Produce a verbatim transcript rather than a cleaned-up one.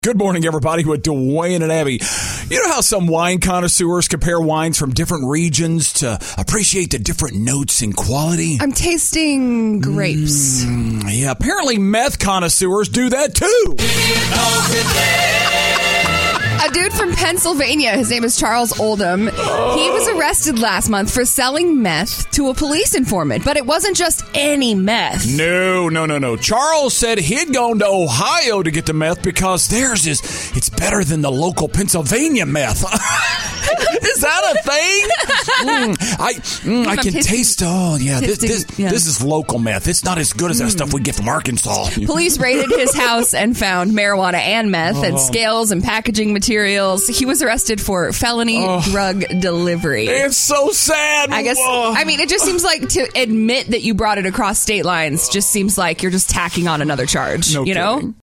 Good morning, everybody, with Dwayne and Abby. You know how some wine connoisseurs compare wines from different regions to appreciate the different notes and quality? I'm tasting grapes. Mm, yeah, apparently meth connoisseurs do that too. A dude from Pennsylvania, his name is Charles Oldham. He was arrested last month for selling meth to a police informant, but it wasn't just any meth. No, no, no, no. Charles said he'd gone to Ohio to get the meth because theirs is, it's better than the local Pennsylvania meth. Is that a thing? Mm, I mm, I can tasting, taste, oh, yeah, this, tasting, this, yeah. this is local meth. It's not as good as that Mm. stuff we get from Arkansas. Police raided his house and found marijuana and meth Oh. and scales and packaging materials. He was arrested for felony Oh. drug delivery. It's so sad. I guess, Whoa. I mean, it just seems like to admit that you brought it across state lines just seems like you're just tacking on another charge, No you know? kidding.